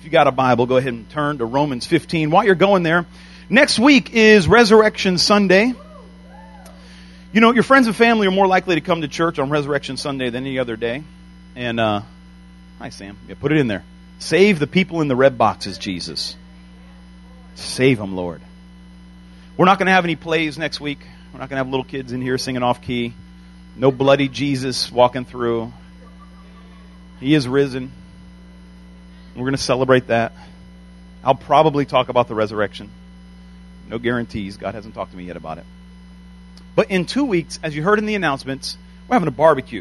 If you got a Bible, go ahead and turn to Romans 15. While you're going there, next week is Resurrection Sunday. You know, your friends and family are more likely to come to church on Resurrection Sunday than any other day. And, hi Sam, yeah, put it in there. Save the people in the red boxes, Jesus. Save them, Lord. We're not going to have any plays next week. We're not going to have little kids in here singing off key. No bloody Jesus walking through. He is risen. We're going to celebrate that. I'll probably talk about the resurrection. No guarantees. God hasn't talked to me yet about it. But in 2 weeks, as you heard in the announcements, we're having a barbecue.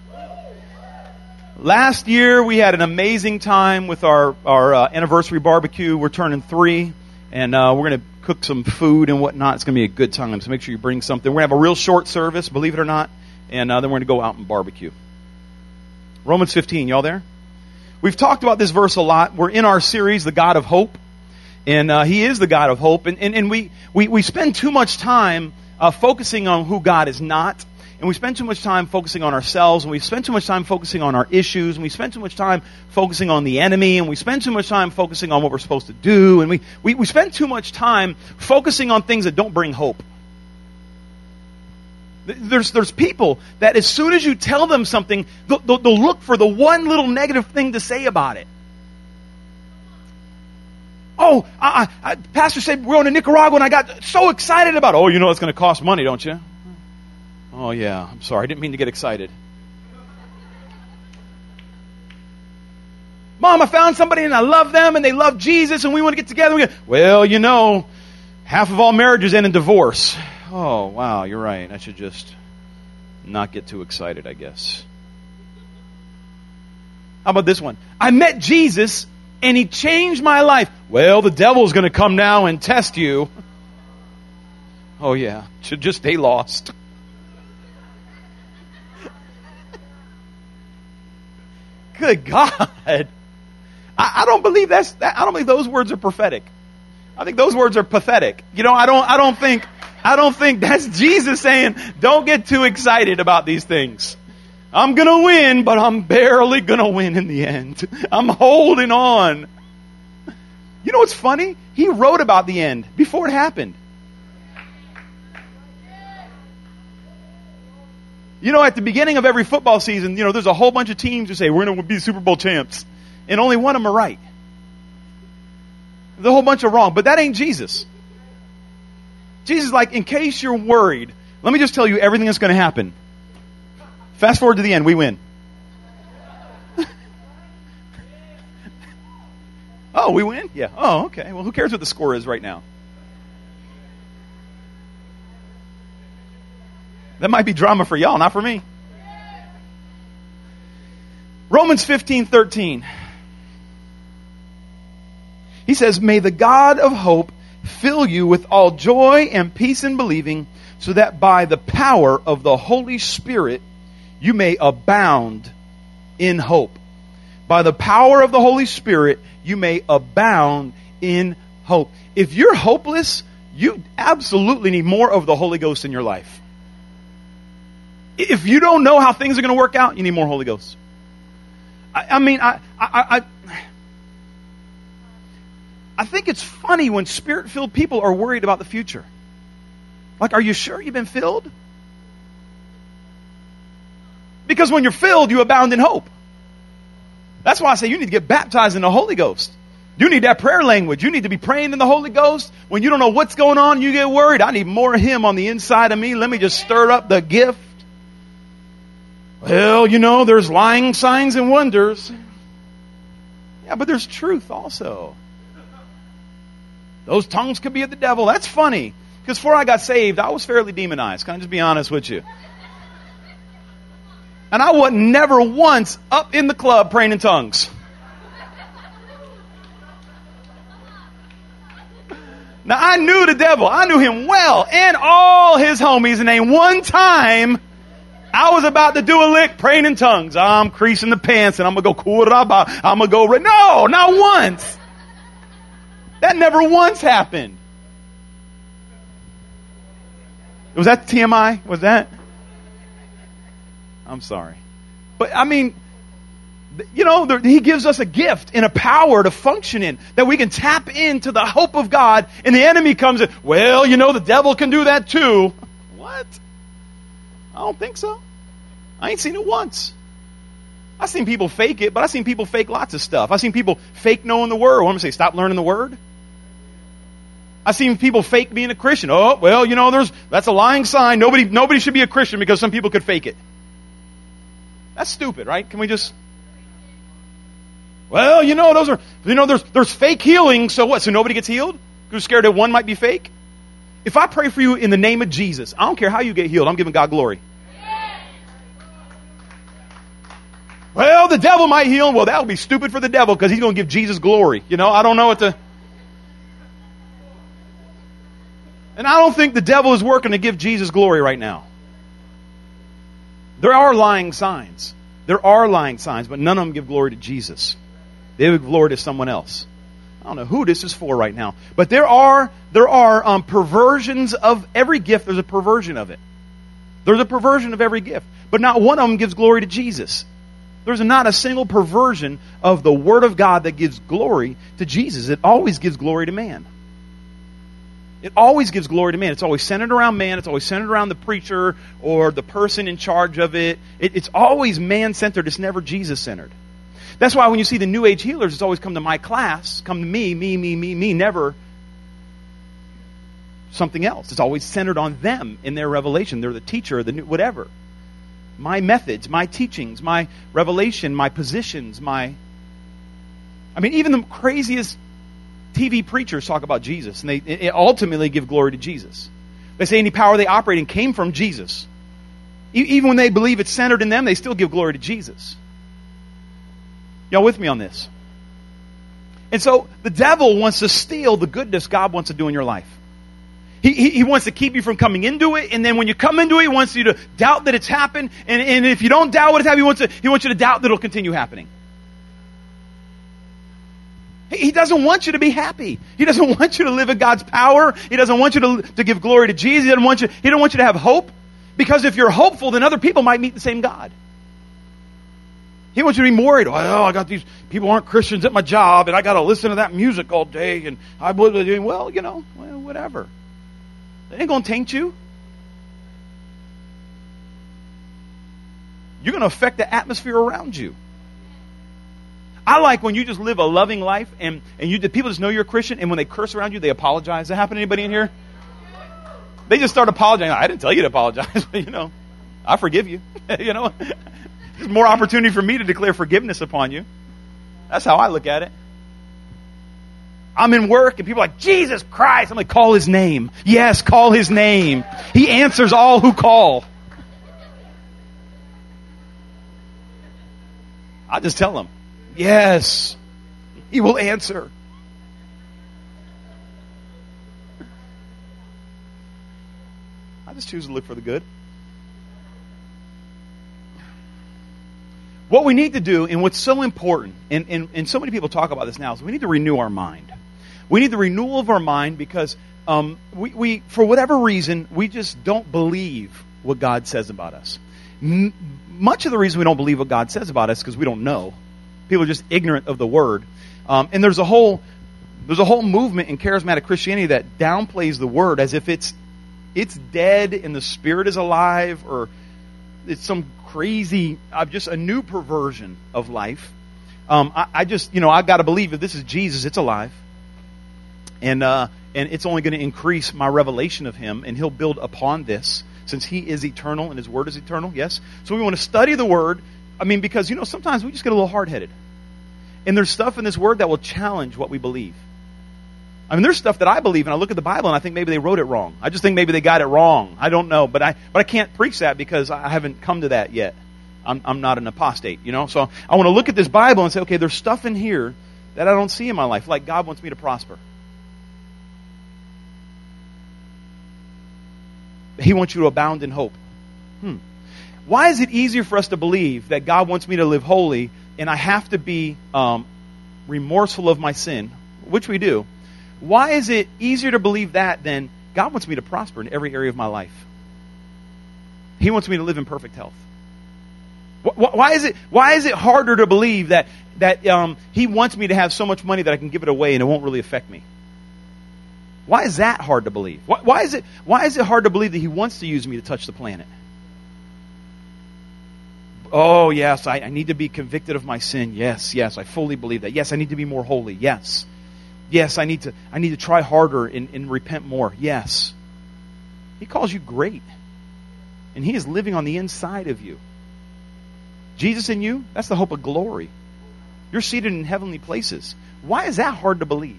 Last year, we had an amazing time with our anniversary barbecue. We're turning 3, and we're going to cook some food and whatnot. It's going to be a good time, so make sure you bring something. We're going to have a real short service, believe it or not, and then we're going to go out and barbecue. Romans 15, y'all there? We've talked about this verse a lot. We're in our series, The God of Hope, and He is the God of hope, and we spend too much time focusing on who God is not. And we spend too much time focusing on ourselves, and we spend too much time focusing on our issues, and we spend too much time focusing on the enemy, and we spend too much time focusing on what we're supposed to do, and we spend too much time focusing on things that don't bring hope. There's people that as soon as you tell them something, they'll look for the one little negative thing to say about it. Oh, Pastor said we're going to Nicaragua, and I got so excited about it. Oh, you know it's going to cost money, don't you? Oh, yeah. I'm sorry. I didn't mean to get excited. Mom, I found somebody and I love them and they love Jesus and we want to get together. Well, you know, half of all marriages end in divorce. Oh, wow. You're right. I should just not get too excited, I guess. How about this one? I met Jesus and He changed my life. Well, the devil's going to come now and test you. Oh, yeah. Should just stay lost. Good God. I don't believe I don't believe those words are prophetic. I think those words are pathetic. You know, I don't think that's Jesus saying, don't get too excited about these things. I'm going to win, but I'm barely going to win in the end. I'm holding on. You know what's funny? He wrote about the end before it happened. You know, at the beginning of every football season, you know, there's a whole bunch of teams who say, we're going to be Super Bowl champs. And only one of them are right. There's a whole bunch are wrong. But that ain't Jesus. Jesus is like, in case you're worried, let me just tell you everything that's going to happen. Fast forward to the end, we win. Oh, we win? Yeah. Oh, okay. Well, who cares what the score is right now? That might be drama for y'all, not for me. Romans 15:13. He says, may the God of hope fill you with all joy and peace in believing, so that by the power of the Holy Spirit you may abound in hope. By the power of the Holy Spirit you may abound in hope. If you're hopeless, you absolutely need more of the Holy Ghost in your life. If you don't know how things are going to work out, you need more Holy Ghost. I think it's funny when Spirit-filled people are worried about the future. Like, are you sure you've been filled? Because when you're filled, you abound in hope. That's why I say you need to get baptized in the Holy Ghost. You need that prayer language. You need to be praying in the Holy Ghost. When you don't know what's going on, you get worried. I need more of Him on the inside of me. Let me just stir up the gift. Well, you know, there's lying signs and wonders. Yeah, but there's truth also. Those tongues could be of the devil. That's funny. Because before I got saved, I was fairly demonized. Can I just be honest with you? And I wasn't never once up in the club praying in tongues. Now, I knew the devil. I knew him well and all his homies. And ain't one time I was about to do a lick praying in tongues. I'm creasing the pants and I'm going to go, kuraba. I'm going to go, no, not once. That never once happened. Was that TMI? Was that? I'm sorry. But I mean, He gives us a gift and a power to function in, that we can tap into the hope of God, and the enemy comes in, well, the devil can do that too. What? I don't think so. I ain't seen it once. I've seen people fake it, but I've seen people fake lots of stuff. I've seen people fake knowing the Word. What am I going to say? Stop learning the Word? I've seen people fake being a Christian. Oh, well, that's a lying sign. Nobody should be a Christian because some people could fake it. That's stupid, right? Can we just... Well, there's fake healing, so what? So nobody gets healed? Because you're scared that one might be fake? If I pray for you in the name of Jesus, I don't care how you get healed, I'm giving God glory. Well, the devil might heal. Well, that would be stupid for the devil because he's going to give Jesus glory. I don't know what to... And I don't think the devil is working to give Jesus glory right now. There are lying signs. There are lying signs, but none of them give glory to Jesus. They give glory to someone else. I don't know who this is for right now. But there are perversions of every gift. There's a perversion of it. There's a perversion of every gift. But not one of them gives glory to Jesus. There's not a single perversion of the Word of God that gives glory to Jesus. It always gives glory to man. It always gives glory to man. It's always centered around man. It's always centered around the preacher or the person in charge of it. It's always man-centered. It's never Jesus-centered. That's why when you see the New Age healers, it's always come to my class, come to me, never something else. It's always centered on them in their revelation. They're the teacher, whatever. My methods, my teachings, my revelation, my positions, even the craziest TV preachers talk about Jesus, and they ultimately give glory to Jesus. They say any power they operate in came from Jesus. Even when they believe it's centered in them, they still give glory to Jesus. Y'all with me on this? And so the devil wants to steal the goodness God wants to do in your life. He wants to keep you from coming into it, and then when you come into it, he wants you to doubt that it's happened, and if you don't doubt what it's happened, he wants you to doubt that it'll continue happening. He doesn't want you to be happy. He doesn't want you to live in God's power. He doesn't want you to give glory to Jesus. He don't want you to have hope. Because if you're hopeful, then other people might meet the same God. He wants you to be worried. Well, I got these people aren't Christians at my job, and I got to listen to that music all day, and I believe they're doing well, whatever. That ain't going to taint you. You're going to affect the atmosphere around you. I like when you just live a loving life and the people just know you're a Christian, and when they curse around you, they apologize. Does that happen to anybody in here? They just start apologizing. I didn't tell you to apologize, but I forgive you. There's more opportunity for me to declare forgiveness upon you. That's how I look at it. I'm in work and people are like, Jesus Christ. I'm like, call his name. Yes, call his name. He answers all who call. I just tell them, yes, he will answer. I just choose to look for the good. What we need to do, and what's so important, and so many people talk about this now, is we need to renew our mind. We need the renewal of our mind because we for whatever reason, we just don't believe what God says about us. Much of the reason we don't believe what God says about us is because we don't know. People are just ignorant of the Word. And there's a whole movement in charismatic Christianity that downplays the Word as if it's dead and the Spirit is alive, or it's some crazy, just a new perversion of life. I got to believe if this is Jesus, it's alive. And it's only going to increase my revelation of Him, and He'll build upon this since He is eternal and His Word is eternal. Yes? So we want to study the Word. Because, sometimes we just get a little hard-headed. And there's stuff in this Word that will challenge what we believe. There's stuff that I believe, and I look at the Bible, and I think maybe they wrote it wrong. I just think maybe they got it wrong. I don't know. But I can't preach that because I haven't come to that yet. I'm not an apostate, So I want to look at this Bible and say, okay, there's stuff in here that I don't see in my life, like God wants me to prosper. He wants you to abound in hope. Why is it easier for us to believe that God wants me to live holy and I have to be remorseful of my sin, which we do? Why is it easier to believe that than God wants me to prosper in every area of my life? He wants me to live in perfect health. Why is it harder to believe that He wants me to have so much money that I can give it away and it won't really affect me? Why is that hard to believe? Why is it hard to believe that He wants to use me to touch the planet? Oh, yes, I need to be convicted of my sin. Yes, I fully believe that. Yes, I need to be more holy. Yes. Yes, I need to try harder and repent more. Yes. He calls you great. And He is living on the inside of you. Jesus in you, that's the hope of glory. You're seated in heavenly places. Why is that hard to believe?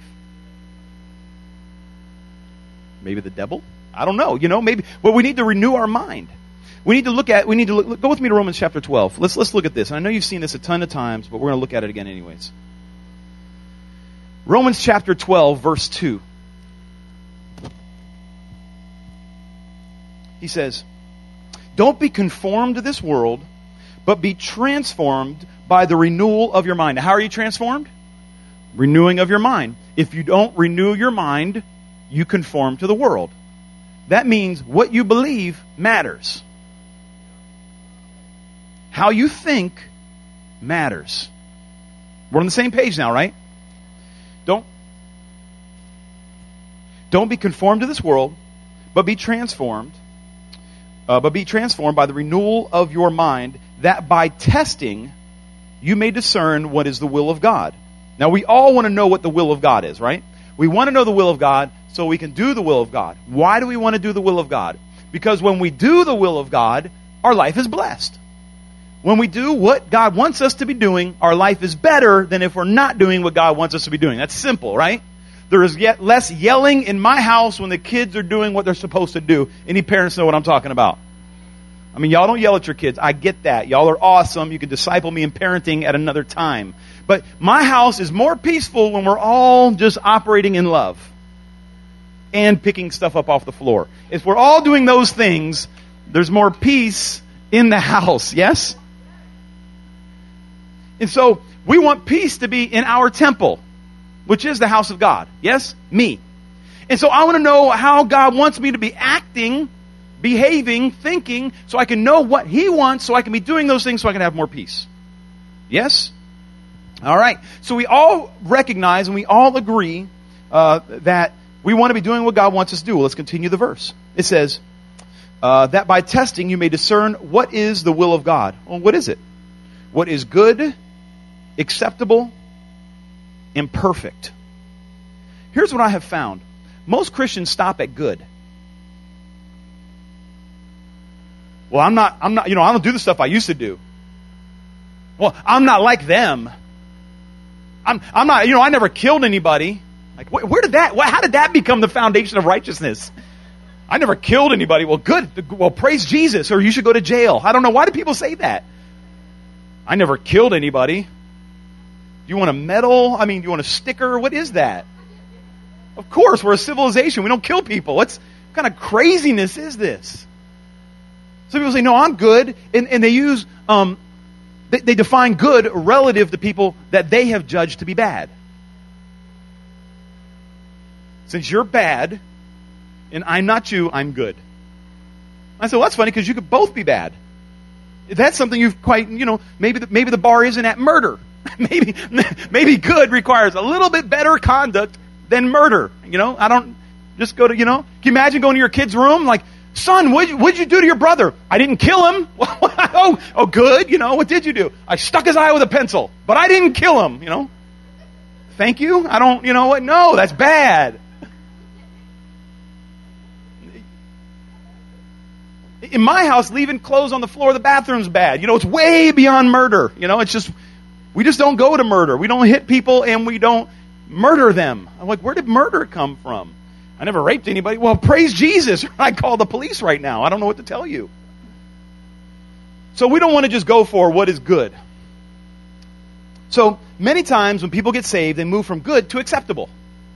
Maybe the devil? I don't know. Maybe. Well, we need to renew our mind. Go with me to Romans chapter 12. Let's look at this. And I know you've seen this a ton of times, but we're going to look at it again anyways. Romans chapter 12, verse 2. He says, "Don't be conformed to this world, but be transformed by the renewal of your mind." Now, how are you transformed? Renewing of your mind. If you don't renew your mind, you conform to the world. That means what you believe matters. How you think matters. We're on the same page now, right? Don't be conformed to this world, but be transformed. By the renewal of your mind, that by testing you may discern what is the will of God. Now, we all want to know what the will of God is, right? We want to know the will of God so we can do the will of God. Why do we want to do the will of God? Because when we do the will of God, our life is blessed. When we do what God wants us to be doing, our life is better than if we're not doing what God wants us to be doing. That's simple, right? There is yet less yelling in my house when the kids are doing what they're supposed to do. Any parents know what I'm talking about? I mean, y'all don't yell at your kids. I get that. Y'all are awesome. You can disciple me in parenting at another time. But my house is more peaceful when we're all just operating in love and picking stuff up off the floor. If we're all doing those things, there's more peace in the house. Yes? And so we want peace to be in our temple, which is the house of God. Yes? Me. And so I want to know how God wants me to be acting, behaving, thinking, so I can know what He wants, so I can be doing those things so I can have more peace. Yes? All right. So we all recognize and we all agree that we want to be doing what God wants us to do. Well, let's continue the verse. It says, that by testing you may discern what is the will of God. Well, what is it? What is good, acceptable, and perfect. Here's what I have found. Most Christians stop at good. Well, I'm not, I don't do the stuff I used to do. Well, I'm not like them. I'm not, I never killed anybody. Like, where did that, how did that become the foundation of righteousness? I never killed anybody. Well, good. Well, praise Jesus, or you should go to jail. I don't know. Why do people say that? I never killed anybody. Do you want a medal? I mean, do you want a sticker? What is that? Of course, we're a civilization. We don't kill people. What kind of craziness is this? Some people say, no, I'm good. And they use, they define good relative to people that they have judged to be bad. Since you're bad, and I'm not you, I'm good. I said, well, that's funny because you could both be bad. That's something you've quite, maybe the bar isn't at murder. maybe good requires a little bit better conduct than murder. I don't just go to, can you imagine going to your kid's room like, son, what'd you do to your brother? I didn't kill him. oh, good. What did you do? I stuck his eye with a pencil, but I didn't kill him, Thank you. I don't, what? No, that's bad. In my house, leaving clothes on the floor of the bathroom's bad. It's way beyond murder. It's just, we just don't go to murder. We don't hit people and we don't murder them. I'm like, where did murder come from? I never raped anybody. Well, praise Jesus. I call the police right now. I don't know what to tell you. So we don't want to just go for what is good. So many times when people get saved, they move from good to acceptable.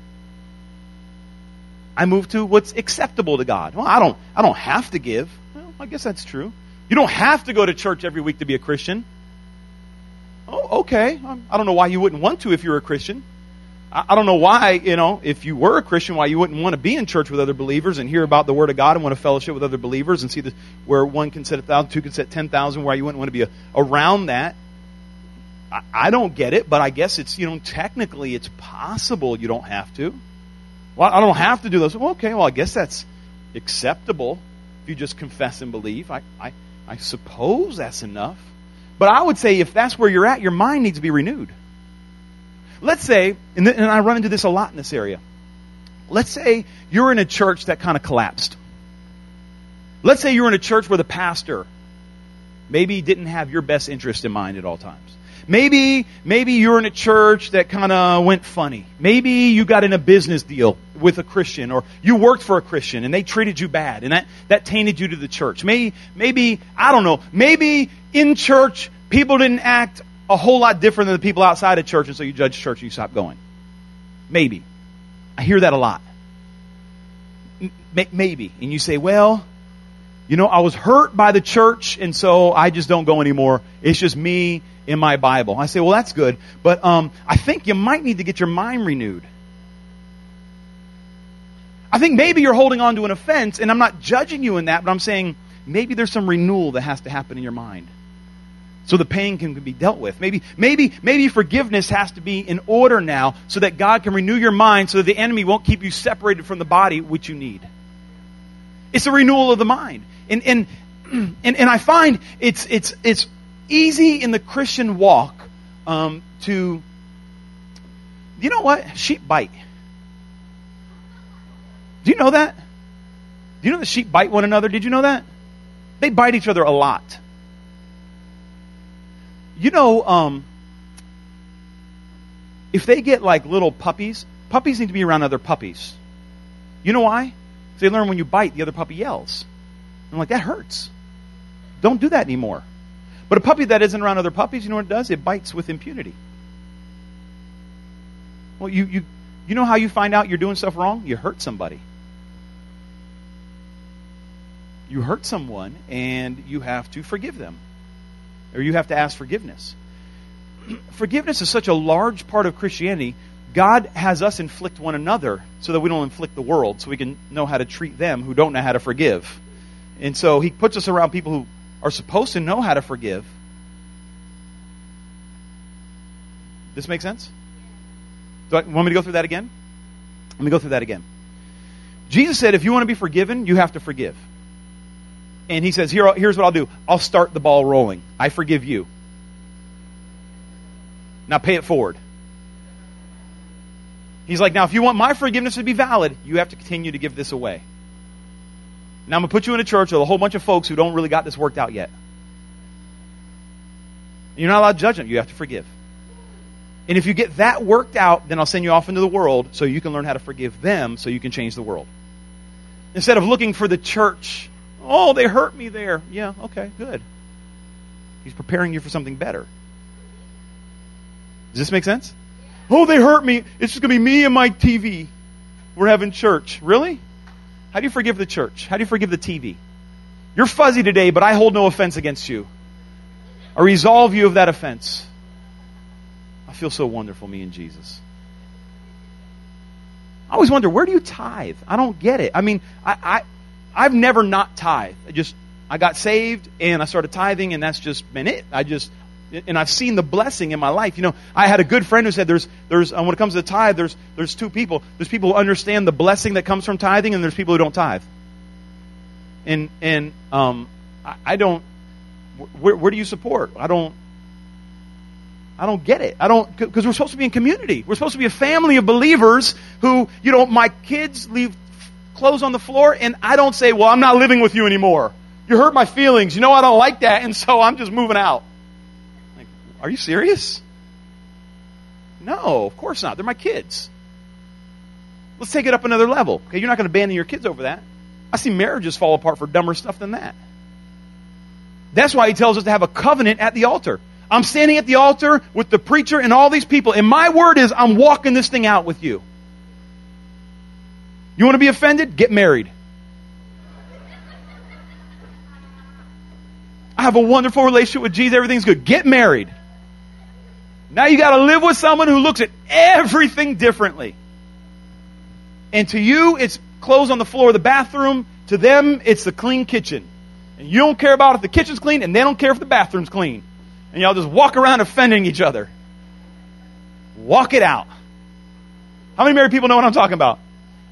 I move to what's acceptable to God. Well, I don't have to give. Well, I guess that's true. You don't have to go to church every week to be a Christian. Oh, okay. I don't know why you wouldn't want to if you're a Christian. I don't know why, if you were a Christian, why you wouldn't want to be in church with other believers and hear about the Word of God and want to fellowship with other believers and see where one can set 1,000, two can set 10,000, why you wouldn't want to be around that. I don't get it, but I guess it's, technically it's possible you don't have to. Well, I don't have to do those. Well, okay, well, I guess that's acceptable if you just confess and believe. I suppose that's enough. But I would say if that's where you're at, your mind needs to be renewed. Let's say, and I run into this a lot in this area. Let's say you're in a church that kind of collapsed. Let's say you're in a church where the pastor maybe didn't have your best interest in mind at all times. Maybe you're in a church that kind of went funny. Maybe you got in a business deal with a Christian, or you worked for a Christian and they treated you bad, and that tainted you to the church. Maybe I don't know. Maybe in church people didn't act a whole lot different than the people outside of church, and so you judge church and you stop going. Maybe. I hear that a lot. Maybe. And you say, well, I was hurt by the church, and so I just don't go anymore. It's just me in my Bible. I say, well, that's good, but I think you might need to get your mind renewed. I think maybe you're holding on to an offense, and I'm not judging you in that, but I'm saying maybe there's some renewal that has to happen in your mind, so the pain can be dealt with. Maybe forgiveness has to be in order now, so that God can renew your mind, so that the enemy won't keep you separated from the body, which you need. It's a renewal of the mind, and I find it's easy in the Christian walk to, you know what? Sheep bite. Do you know that? Do you know that sheep bite one another? Did you know that? They bite each other a lot. If they get like little puppies need to be around other puppies. You know why? Because they learn when you bite, the other puppy yells. I'm like, that hurts. Don't do that anymore. But a puppy that isn't around other puppies, you know what it does? It bites with impunity. Well, you know how you find out you're doing stuff wrong? You hurt somebody. You hurt someone, and you have to forgive them. Or you have to ask forgiveness. Forgiveness is such a large part of Christianity. God has us inflict one another so that we don't inflict the world, so we can know how to treat them who don't know how to forgive. And so He puts us around people who are supposed to know how to forgive. This make sense? Want me to go through that again? Let me go through that again. Jesus said, if you want to be forgiven, you have to forgive. And He says, here's what I'll do. I'll start the ball rolling. I forgive you. Now pay it forward. He's like, now if you want my forgiveness to be valid, you have to continue to give this away. Now I'm going to put you in a church with a whole bunch of folks who don't really got this worked out yet. You're not allowed to judge them. You have to forgive. And if you get that worked out, then I'll send you off into the world so you can learn how to forgive them so you can change the world. Instead of looking for the church, oh, they hurt me there. Yeah, okay, good. He's preparing you for something better. Does this make sense? Oh, they hurt me. It's just going to be me and my TV. We're having church. Really? How do you forgive the church? How do you forgive the TV? You're fuzzy today, but I hold no offense against you. I resolve you of that offense. I feel so wonderful, me and Jesus. I always wonder, where do you tithe? I don't get it. I mean, I've never not tithed. I got saved and I started tithing, and that's just been it. And I've seen the blessing in my life. I had a good friend who said there's when it comes to the tithe, there's two people. There's people who understand the blessing that comes from tithing, and there's people who don't tithe. And I don't. Where do you support? I don't get it. Because we're supposed to be in community. We're supposed to be a family of believers who, my kids leave clothes on the floor, and I don't say, well, I'm not living with you anymore. You hurt my feelings. I don't like that, and so I'm just moving out. Like, are you serious? No, of course not. They're my kids. Let's take it up another level. Okay, you're not going to abandon your kids over that. I see marriages fall apart for dumber stuff than that. That's why He tells us to have a covenant at the altar. I'm standing at the altar with the preacher and all these people, and my word is I'm walking this thing out with you. You want to be offended? Get married. I have a wonderful relationship with Jesus. Everything's good. Get married. Now you got to live with someone who looks at everything differently. And to you, it's clothes on the floor of the bathroom. To them, it's the clean kitchen. And you don't care about if the kitchen's clean, and they don't care if the bathroom's clean. And y'all just walk around offending each other. Walk it out. How many married people know what I'm talking about?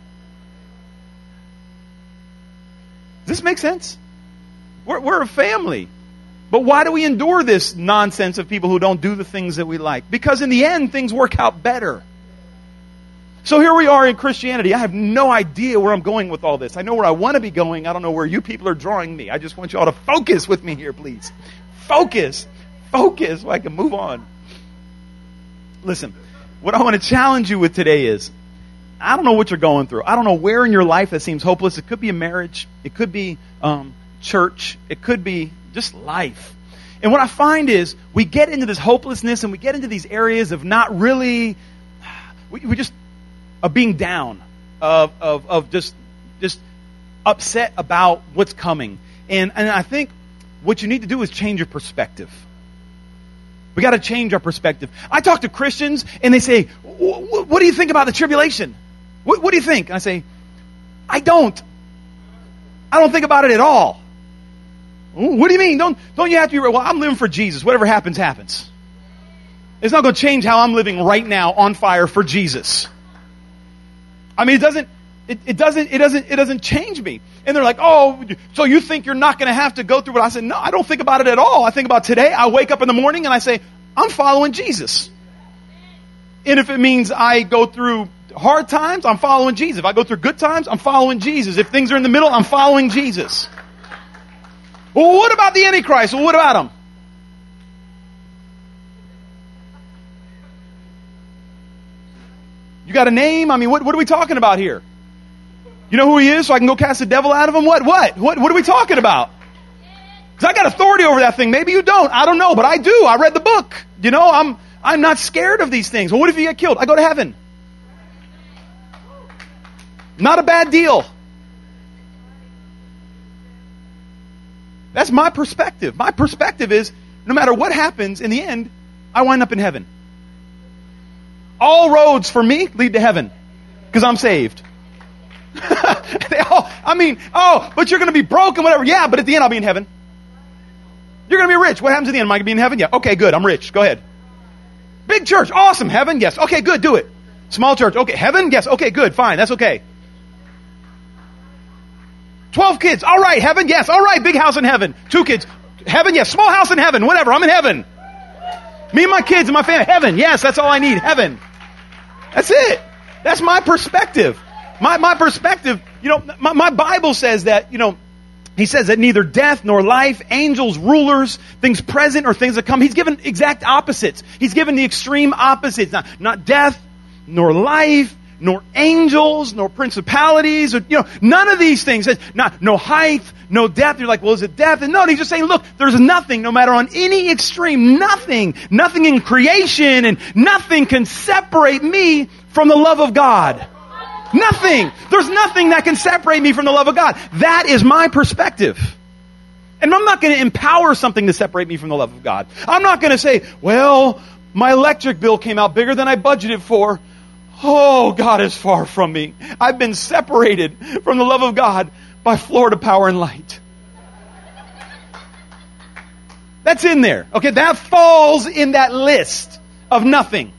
Does this make sense? We're a family. But why do we endure this nonsense of people who don't do the things that we like? Because in the end, things work out better. So here we are in Christianity. I have no idea where I'm going with all this. I know where I want to be going. I don't know where you people are drawing me. I just want you all to focus with me here, please. Focus. Focus so I can move on. Listen, what I want to challenge you with today is, I don't know what you're going through. I don't know where in your life that seems hopeless. It could be a marriage. It could be church. It could be just life. And what I find is we get into this hopelessness and we get into these areas of not really, we just of being down, of just upset about what's coming. And I think what you need to do is change your perspective. We got to change our perspective. I talk to Christians and they say, what do you think about the tribulation? What do you think? And I say, I don't think about it at all. What do you mean? Don't you have to be, well, I'm living for Jesus. Whatever happens, happens. It's not going to change how I'm living right now on fire for Jesus. I mean, it doesn't change me. And they're like, oh, so you think you're not going to have to go through what I said? No, I don't think about it at all. I think about today. I wake up in the morning and I say, I'm following Jesus. And if it means I go through hard times, I'm following Jesus. If I go through good times, I'm following Jesus. If things are in the middle, I'm following Jesus. Well, what about the Antichrist? Well, what about him? You got a name? I mean, what are we talking about here? You know who he is so I can go cast the devil out of him? What are we talking about? Because I got authority over that thing. Maybe you don't. I don't know, but I do. I read the book. You know, I'm not scared of these things. Well, what if you get killed? I go to heaven. Not a bad deal. That's my perspective. My perspective is, no matter what happens, in the end, I wind up in heaven. All roads for me lead to heaven. Because I'm saved. But you're going to be broke and whatever. Yeah, but at the end I'll be in heaven. You're going to be rich. What happens at the end? Am I going to be in heaven? Yeah. Okay, good. I'm rich. Go ahead. Big church. Awesome. Heaven? Yes. Okay, good. Do it. Small church. Okay. Heaven? Yes. Okay, good. Fine. That's okay. 12 kids. All right. Heaven? Yes. All right. Big house in heaven. 2 kids. Heaven? Yes. Small house in heaven. Whatever. I'm in heaven. Me and my kids and my family. Heaven. Yes. That's all I need. Heaven. That's it. That's my perspective. My perspective, my Bible says that, he says that neither death nor life, angels, rulers, things present or things that come. He's given exact opposites. He's given the extreme opposites. Not death, nor life, nor angels, nor principalities, or, none of these things. No height, no depth. You're like, well, is it death? And no, he's just saying, look, there's nothing, no matter on any extreme, nothing in creation, and nothing can separate me from the love of God. Nothing. There's nothing that can separate me from the love of God. That is my perspective. And I'm not going to empower something to separate me from the love of God. I'm not going to say, well, my electric bill came out bigger than I budgeted for. Oh, God is far from me. I've been separated from the love of God by Florida Power and Light. That's in there. Okay, that falls in that list of nothing.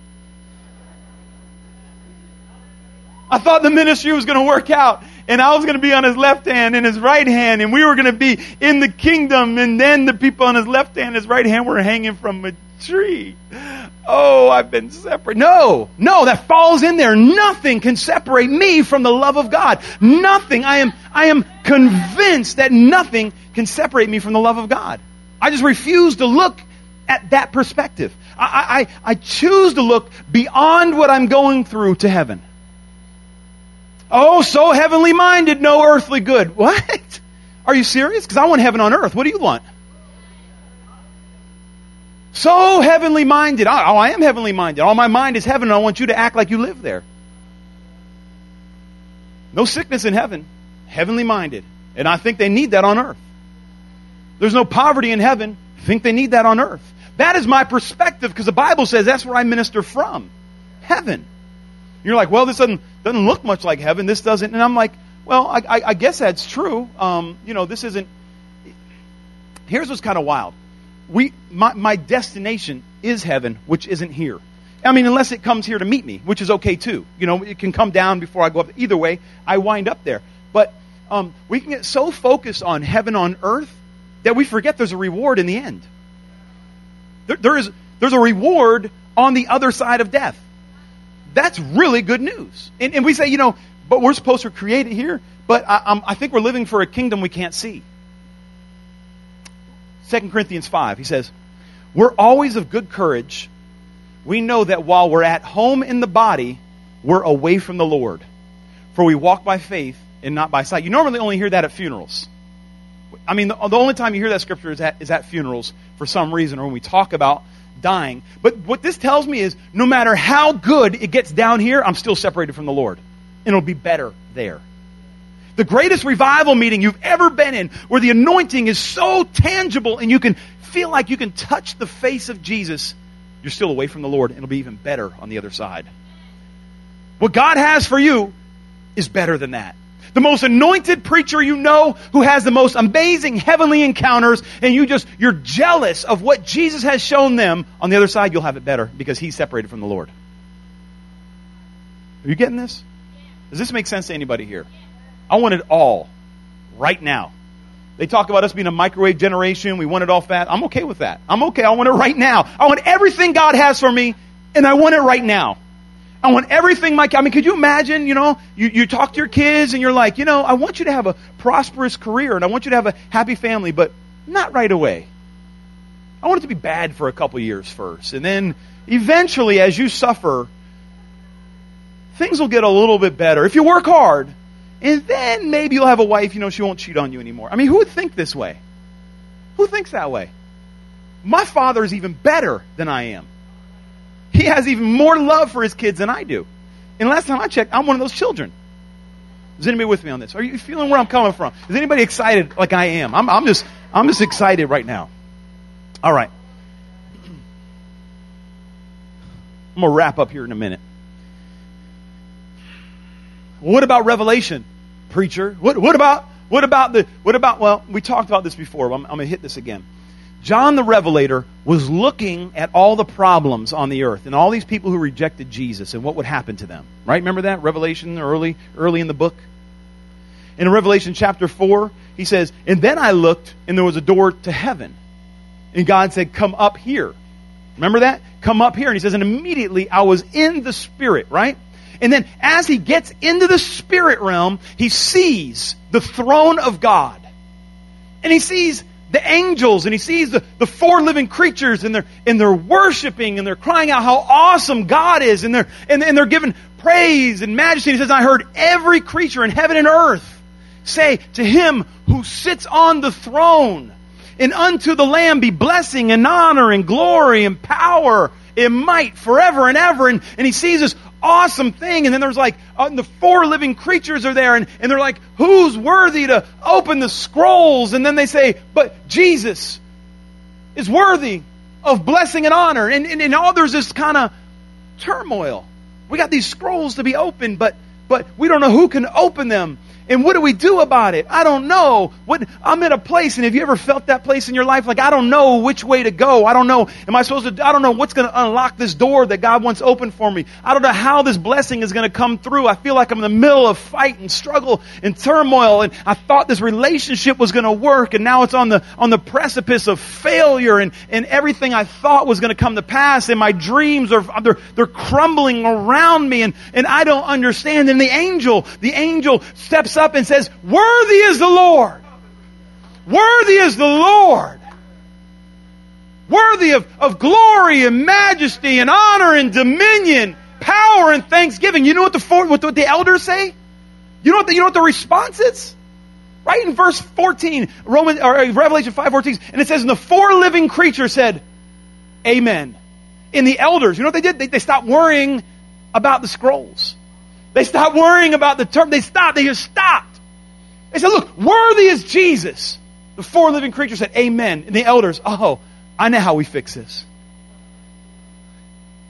I thought the ministry was going to work out, and I was going to be on his left hand and his right hand, and we were going to be in the kingdom, and then the people on his left hand and his right hand were hanging from a tree. Oh, I've been separated. No, that falls in there. Nothing can separate me from the love of God. Nothing. I am convinced that nothing can separate me from the love of God. I just refuse to look at that perspective. I choose to look beyond what I'm going through to heaven. Oh, so heavenly minded, no earthly good. What? Are you serious? Because I want heaven on earth. What do you want? So heavenly minded. Oh, I am heavenly minded. All my mind is heaven, and I want you to act like you live there. No sickness in heaven. Heavenly minded. And I think they need that on earth. There's no poverty in heaven. I think they need that on earth. That is my perspective, because the Bible says that's where I minister from. Heaven. You're like, well, this doesn't look much like heaven. This doesn't. And I'm like, well, I guess that's true. This isn't. Here's what's kind of wild. My destination is heaven, which isn't here. I mean, unless it comes here to meet me, which is okay too. It can come down before I go up. Either way, I wind up there. But we can get so focused on heaven on earth that we forget there's a reward in the end. There's a reward on the other side of death. That's really good news. And we say, but we're supposed to create it here. But I think we're living for a kingdom we can't see. 2 Corinthians 5, he says, we're always of good courage. We know that while we're at home in the body, we're away from the Lord. For we walk by faith and not by sight. You normally only hear that at funerals. I mean, the only time you hear that scripture is at funerals for some reason, or when we talk about dying. But what this tells me is, no matter how good it gets down here, I'm still separated from the Lord. And it'll be better there. The greatest revival meeting you've ever been in, where the anointing is so tangible and you can feel like you can touch the face of Jesus, you're still away from the Lord, and it'll be even better on the other side. What God has for you is better than that. The most anointed preacher you know, who has the most amazing heavenly encounters, and you're jealous of what Jesus has shown them, on the other side you'll have it better because he's separated from the Lord. Are you getting this? Does this make sense to anybody here? I want it all right now. They talk about us being a microwave generation. We want it all fast. I'm okay with that. I'm okay. I want it right now. I want everything God has for me, and I want it right now. I want everything could you imagine, you talk to your kids and you're like, I want you to have a prosperous career and I want you to have a happy family, but not right away. I want it to be bad for a couple years first. And then eventually, as you suffer, things will get a little bit better if you work hard. And then maybe you'll have a wife, she won't cheat on you anymore. I mean, who would think this way? Who thinks that way? My father is even better than I am. He has even more love for his kids than I do. And last time I checked, I'm one of those children. Is anybody with me on this? Are you feeling where I'm coming from? Is anybody excited like I am? I'm just excited right now. All right. I'm going to wrap up here in a minute. What about Revelation, preacher? What about, well, we talked about this before, but I'm going to hit this again. John the Revelator was looking at all the problems on the earth and all these people who rejected Jesus and what would happen to them. Right? Remember that? Revelation early in the book. In Revelation chapter 4, he says, and then I looked and there was a door to heaven. And God said, come up here. Remember that? Come up here. And he says, and immediately I was in the Spirit, right? And then as he gets into the spirit realm, he sees the throne of God. And he sees the angels, and he sees the four living creatures, and they're worshiping, and they're crying out how awesome God is, and they're giving praise and majesty. And he says, I heard every creature in heaven and earth say to him who sits on the throne, and unto the Lamb be blessing and honor and glory and power and might forever and ever. And he sees this awesome thing, and then there's the four living creatures are there, and they're like, who's worthy to open the scrolls? And then they say, but Jesus is worthy of blessing and honor. And all there's this kind of turmoil. We got these scrolls to be opened, but we don't know who can open them. And what do we do about it? I don't know. I'm in a place, and have you ever felt that place in your life? Like, I don't know which way to go. I don't know. I don't know what's going to unlock this door that God wants open for me. I don't know how this blessing is going to come through. I feel like I'm in the middle of fight and struggle and turmoil, and I thought this relationship was going to work, and now it's on the precipice of failure, and everything I thought was going to come to pass, and my dreams they're crumbling around me, and I don't understand. And the angel steps up and says, worthy is the Lord. Worthy is the Lord. Worthy of glory and majesty and honor and dominion, power and thanksgiving. You know what the elders say? You know what the response is? Right in verse 14, Revelation 5:14, and it says, and the four living creatures said, Amen. And the elders, you know what they did? They stopped worrying about the scrolls. They stopped worrying about the term. They just stopped. They said, look, worthy is Jesus. The four living creatures said, Amen. And the elders, I know how we fix this.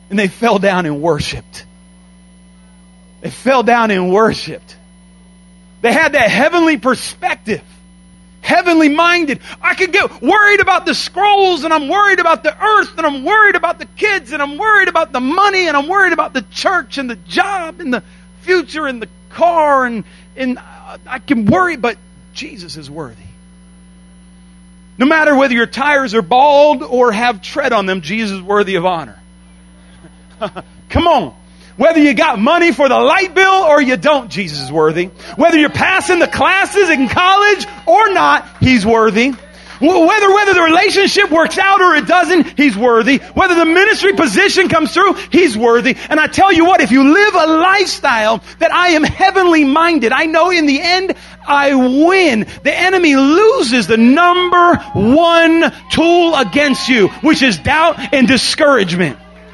And they fell down and worshiped. They fell down and worshiped. They had that heavenly perspective. Heavenly minded. I could get worried about the scrolls, and I'm worried about the earth, and I'm worried about the kids, and I'm worried about the money, and I'm worried about the church and the job and the future and the car, and I can worry, but Jesus is worthy. No matter whether your tires are bald or have tread on them, Jesus is worthy of honor. Come on. Whether you got money for the light bill or you don't, Jesus is worthy. Whether you're passing the classes in college or not, He's worthy. Whether the relationship works out or it doesn't, He's worthy. Whether the ministry position comes through, He's worthy. And I tell you what, if you live a lifestyle that I am heavenly minded, I know in the end I win. The enemy loses the number one tool against you, which is doubt and discouragement.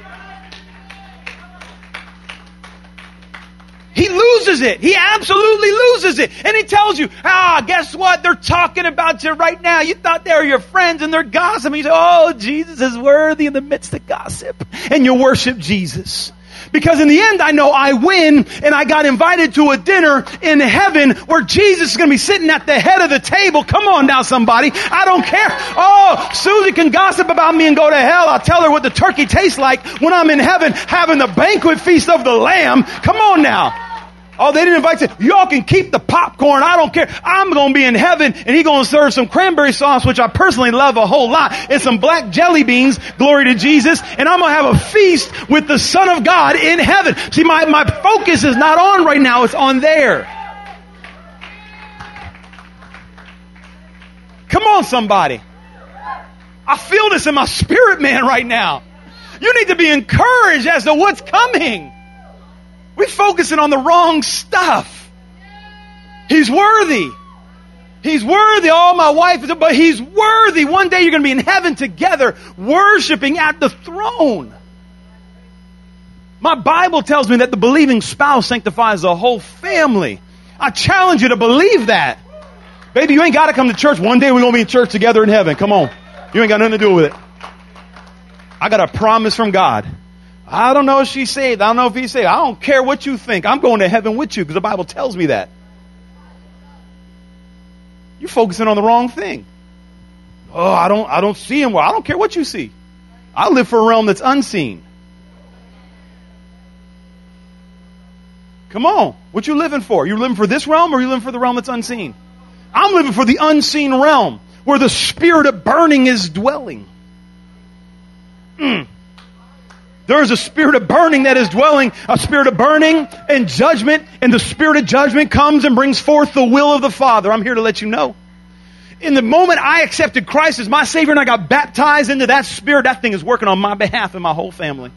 He loses it. He absolutely loses it. And he tells you, guess what? They're talking about you right now. You thought they were your friends and they're gossiping. You say, oh, Jesus is worthy in the midst of gossip. And you worship Jesus. Because in the end, I know I win, and I got invited to a dinner in heaven where Jesus is going to be sitting at the head of the table. Come on now, somebody. I don't care. Oh, Susie can gossip about me and go to hell. I'll tell her what the turkey tastes like when I'm in heaven having the banquet feast of the Lamb. Come on now. Oh, they didn't invite you. Y'all can keep the popcorn. I don't care. I'm going to be in heaven, and He's going to serve some cranberry sauce, which I personally love a whole lot, and some black jelly beans. Glory to Jesus. And I'm going to have a feast with the Son of God in heaven. See, my focus is not on right now. It's on there. Come on, somebody. I feel this in my spirit, man, right now. You need to be encouraged as to what's coming. We're focusing on the wrong stuff. He's worthy. He's worthy. Oh, my wife is, but He's worthy. One day you're going to be in heaven together, worshiping at the throne. My Bible tells me that the believing spouse sanctifies the whole family. I challenge you to believe that. Baby, you ain't got to come to church. One day we're going to be in church together in heaven. Come on. You ain't got nothing to do with it. I got a promise from God. I don't know if she's saved. I don't know if he's saved. I don't care what you think. I'm going to heaven with you because the Bible tells me that. You're focusing on the wrong thing. Oh, I don't see Him well. I don't care what you see. I live for a realm that's unseen. Come on. What you living for? You living for this realm, or you living for the realm that's unseen? I'm living for the unseen realm where the spirit of burning is dwelling. There is a spirit of burning that is dwelling, a spirit of burning and judgment, and the spirit of judgment comes and brings forth the will of the Father. I'm here to let you know. In the moment I accepted Christ as my Savior and I got baptized into that spirit, that thing is working on my behalf and my whole family.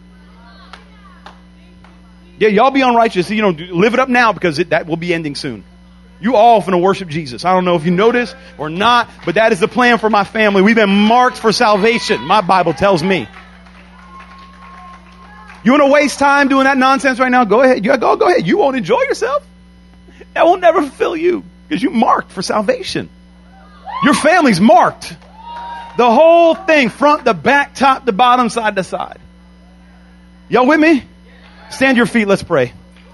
Yeah, y'all be unrighteous. Live it up now because that will be ending soon. You all finna worship Jesus. I don't know if you know this or not, but that is the plan for my family. We've been marked for salvation. My Bible tells me. You want to waste time doing that nonsense right now? Go ahead. Go ahead. You won't enjoy yourself. That will never fulfill you because you're marked for salvation. Your family's marked. The whole thing, front to back, top to bottom, side to side. Y'all with me? Stand to your feet. Let's pray.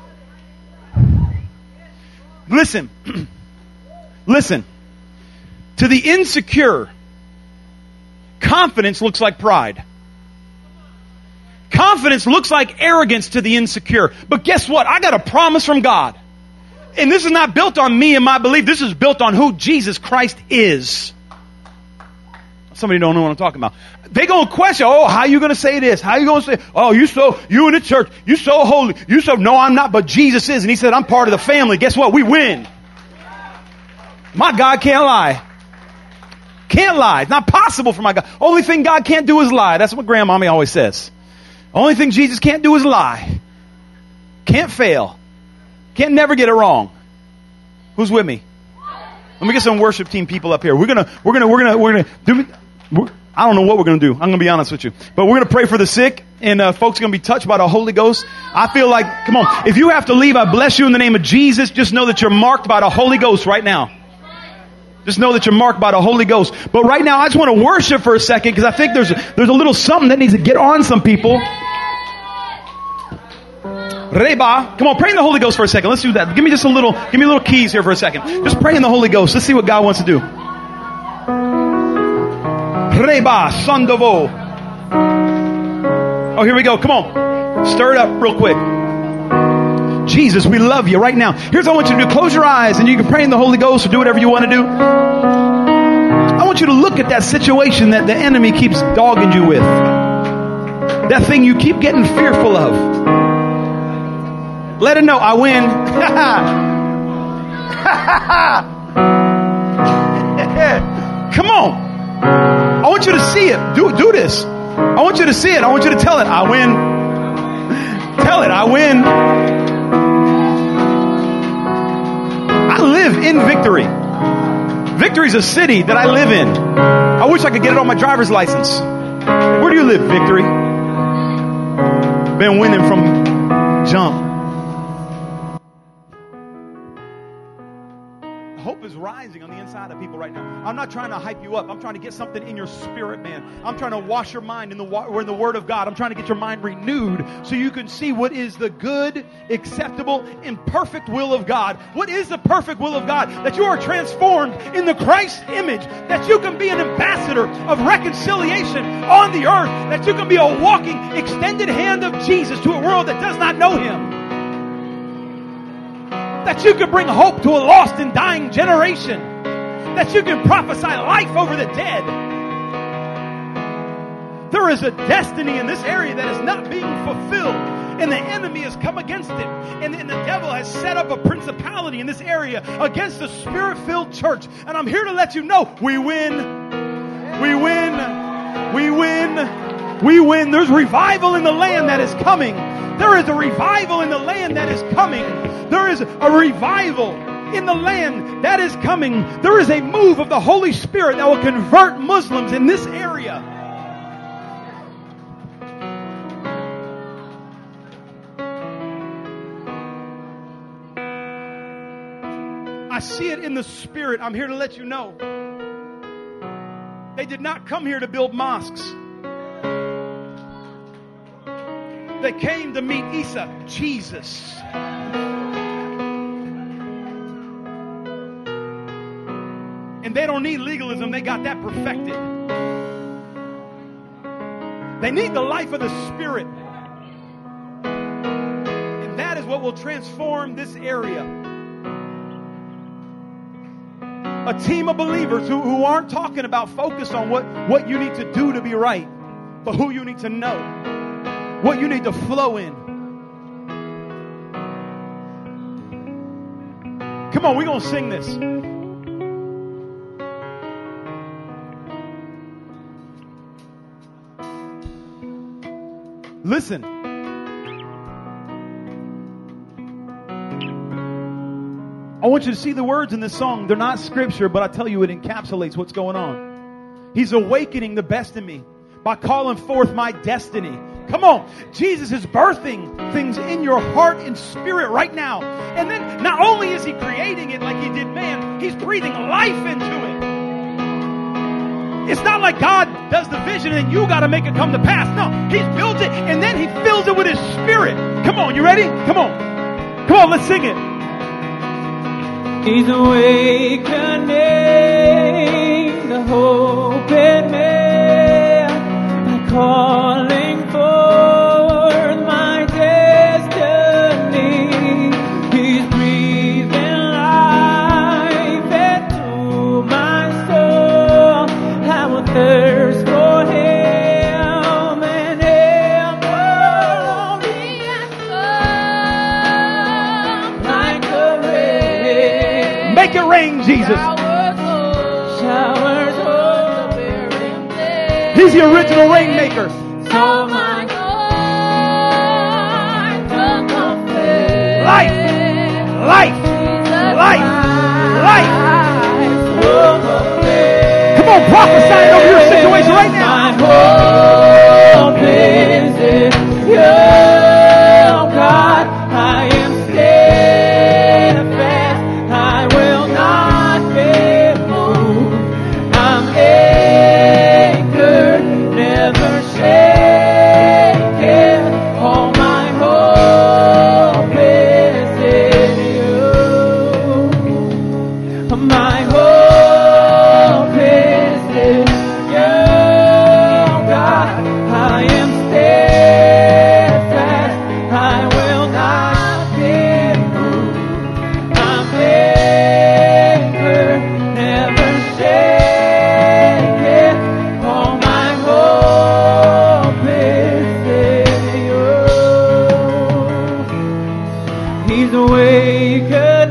Listen. Listen. To the insecure, confidence looks like pride. Confidence looks like arrogance to the insecure. But guess what? I got a promise from God. And this is not built on me and my belief. This is built on who Jesus Christ is. Somebody don't know what I'm talking about. They gonna question, how you gonna say this? How you gonna say, you in the church, you so holy. You so, no, I'm not, but Jesus is. And He said, I'm part of the family. Guess what? We win. My God can't lie. Can't lie. It's not possible for my God. Only thing God can't do is lie. That's what Grandmommy always says. Only thing Jesus can't do is lie. Can't fail. Can't never get it wrong. Who's with me? Let me get some worship team people up here. We're gonna do. I don't know what we're gonna do. I'm gonna be honest with you, but we're gonna pray for the sick, and folks are gonna be touched by the Holy Ghost. I feel like, come on, if you have to leave, I bless you in the name of Jesus. Just know that you're marked by the Holy Ghost right now. Just know that you're marked by the Holy Ghost. But right now, I just want to worship for a second because I think there's a little something that needs to get on some people. Reba. Come on, pray in the Holy Ghost for a second. Let's do that. Give me a little keys here for a second. Just pray in the Holy Ghost. Let's see what God wants to do. Reba Sandovo. Oh, here we go. Come on. Stir it up real quick. Jesus, we love you right now. Here's what I want you to do. Close your eyes and you can pray in the Holy Ghost or do whatever you want to do. I want you to look at that situation that the enemy keeps dogging you with. That thing you keep getting fearful of. Let it know, I win. Come on. I want you to see it. Do this. I want you to see it. I want you to tell it, I win. Tell it, I win. I live in Victory. Victory's a city that I live in. I wish I could get it on my driver's license. Where do you live, Victory? Been winning from jump. Hope is rising on the inside of people right now. I'm not trying to hype you up. I'm trying to get something in your spirit, man. I'm trying to wash your mind in the Word of God. I'm trying to get your mind renewed so you can see what is the good, acceptable, and perfect will of God. What is the perfect will of God? That you are transformed in the Christ image. That you can be an ambassador of reconciliation on the earth. That you can be a walking, extended hand of Jesus to a world that does not know Him. That you can bring hope to a lost and dying generation. That you can prophesy life over the dead. There is a destiny in this area that is not being fulfilled. And the enemy has come against it. And the devil has set up a principality in this area against the Spirit-filled church. And I'm here to let you know, we win. We win. We win. We win. There's revival in the land that is coming. There is a revival in the land that is coming. There is a revival in the land that is coming. There is a move of the Holy Spirit that will convert Muslims in this area. I see it in the Spirit. I'm here to let you know. They did not come here to build mosques. They came to meet Isa, Jesus. And they don't need legalism. They got that perfected. They need the life of the Spirit. And that is what will transform this area. A team of believers who aren't talking about focus on what you need to do to be right, but who you need to know. What you need to flow in. Come on, we're going to sing this. Listen. I want you to see the words in this song. They're not scripture, but I tell you it encapsulates what's going on. He's awakening the best in me by calling forth my destiny. Come on. Jesus is birthing things in your heart and spirit right now. And then not only is He creating it like He did man, He's breathing life into it. It's not like God does the vision and you got to make it come to pass. No, He's built it and then He fills it with His Spirit. Come on, you ready? Come on. Come on, let's sing it. He's awakening the hope in me by calling forth my destiny. He's breathing life into my soul. I will thirst for Him and Him alone. He has come like a rain. Make it rain, Jesus. Showers over. He's the original rainmaker. So my God will confess. Life, life, life, life. Come on, prophesy it over your situation right now. My hope is in You, God. I am steadfast. I will not be moved. I'm anchored, never shaken. All my hope He's awakening.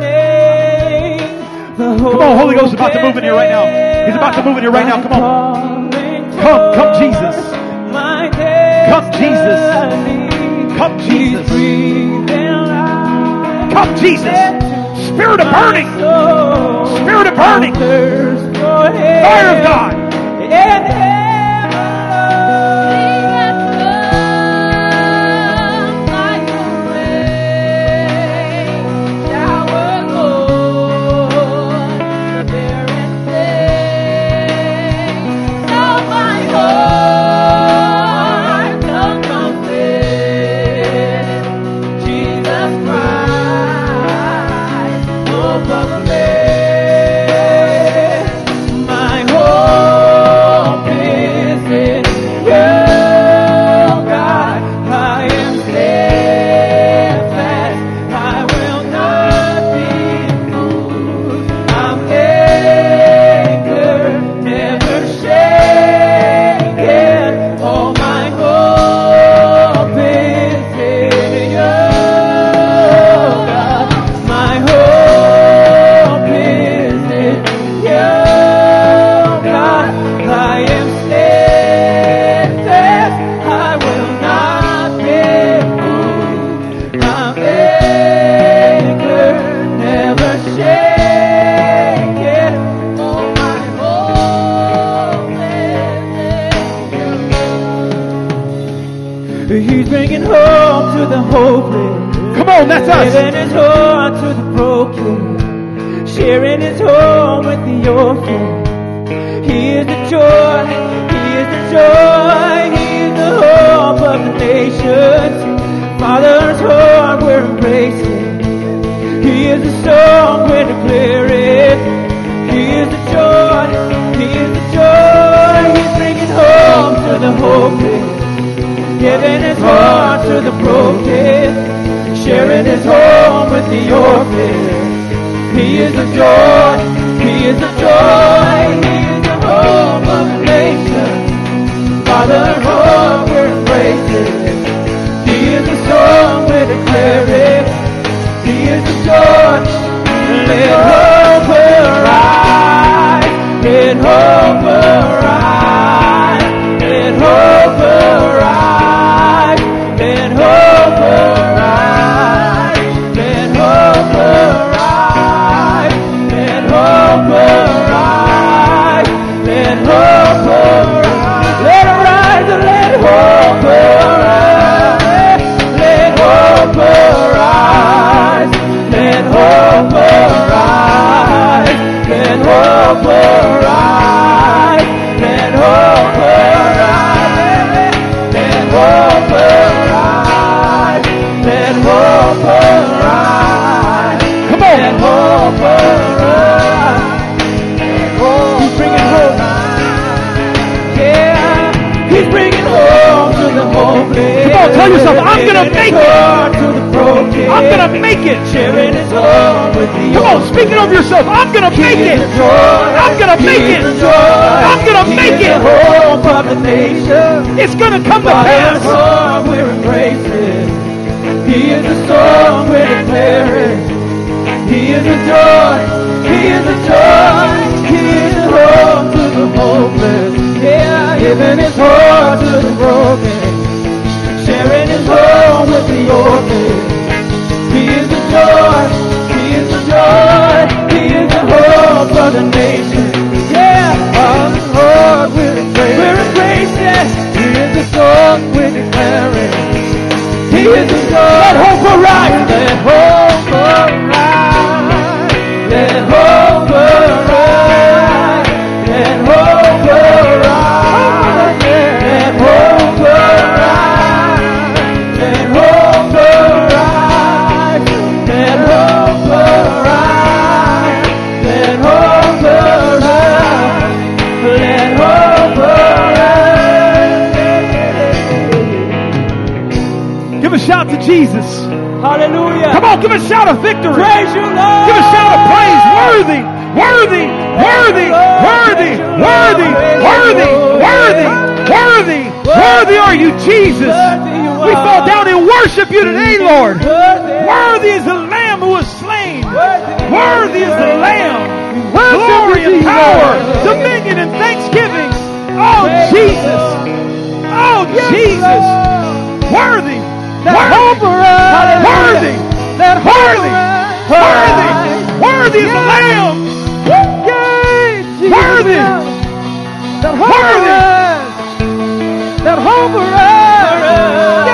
Come on, Holy Ghost is about to move in here right now. He's about to move in here right now. Come on. Come, Jesus. Come, Jesus. Come, Jesus. Come, Jesus. Spirit of burning. Spirit of burning. Fire of God. He's bringing hope to the hopeless. Come on, that's us. Giving his heart to the broken. Sharing his home with the orphan. He is the joy. He is the joy. He is the hope of the nations. Father's heart we're embracing. He is the song we're declaring. He is the joy. He is the joy. He's bringing hope to the hopeless. Giving his heart to the broken, sharing his home with the orphan. He is the joy, he is the joy, he is the hope of the nation. Father, heart we're embracing. He is the song we're declaring. He is the joy. Let hope arise. Let hope arise. Let hope arise. Let hope arise. Let hope arise. Let hope arise. Let hope arise. Let arise and let hope arise. Let hope arise. Let hope arise. Let hope arise. Let hope arise. Let hope arise. Let hope arise. Come on. Let hope arise. He's bringing hope. Yeah, he's bringing hope to the hopeless. Come on, tell yourself, I'm gonna make it. To the broken. I'm gonna make it. Sharing his home with the Come on, speak it over yourself. I'm gonna make it. I'm gonna make it. I'm gonna make it. Hope of the nation. It's gonna come to pass. Song we're embracing. He is the song we're declaring. He is the joy. He is the joy. He is the hope to the hopeless. Yeah, giving his heart to the broken. Sharing his home with the orphan. He is the joy. He is the joy. He is the hope of the nation. Yeah, all the Lord we're embracing. He is the song we're declaring. He is the joy. Let hope arise. Let hope arise. Let hope arise. Let hope arise. Let hope arise. Let hope arise. Let hope arise. Let hope arise. Let hope arise. Give a shout to Jesus. Hallelujah. Come on, give a shout of victory. Praise you, Lord. Give a shout of praise. Worthy, worthy, worthy, worthy, worthy, worthy, worthy, worthy, worthy are you, Jesus. We fall down and worship you today, Lord. Worthy is the Lamb Jesus. Worthy. Worthy. Worthy is the Lamb. Worthy. That hope for us.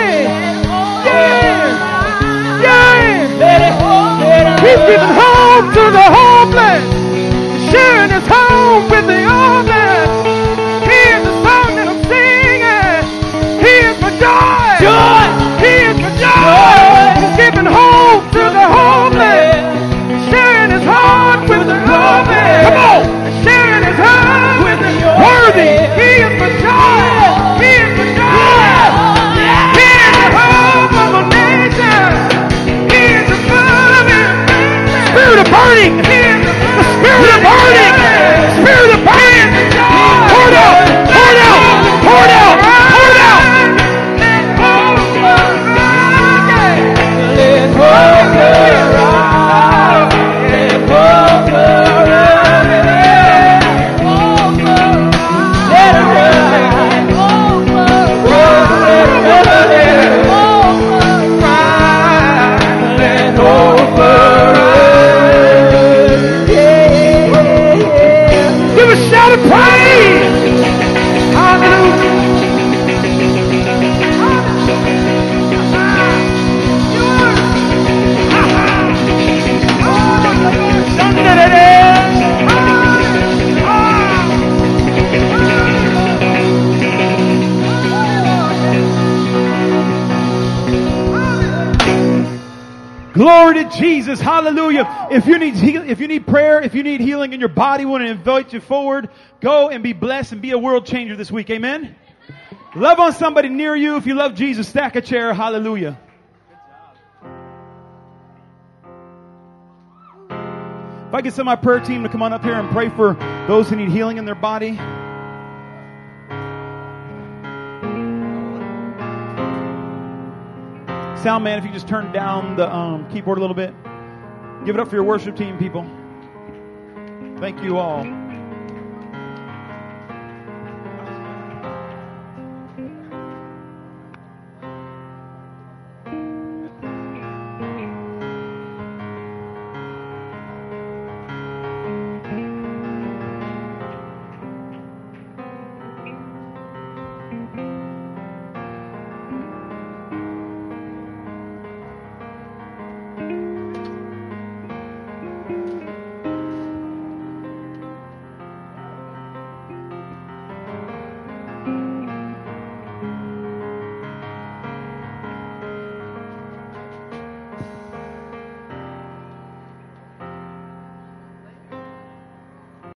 He's giving hope to the hopeless, sharing his hope with the homeless. He is the song that I'm singing. He is my joy. He is my joy. He's giving hope to the homeless, sharing his heart with the homeless. Come on. Sharing his heart with the Worthy. He is my joy. He is my joy. He is the hope of a nation. He is the son of his Spirit of burning. The spirit of burning. Spirit of burning. Pour it out. Pour it out. Pour it out. Pour it out. Give a shout of praise. Hallelujah. Glory to Jesus. Hallelujah. If you need prayer, if you need healing in your body, we want to invite you forward. Go and be blessed and be a world changer this week. Amen. Love on somebody near you. If you love Jesus, stack a chair. Hallelujah. If I get some of my prayer team to come on up here and pray for those who need healing in their body. Sound man, if you just turn down the keyboard a little bit. Give it up for your worship team, people. Thank you all.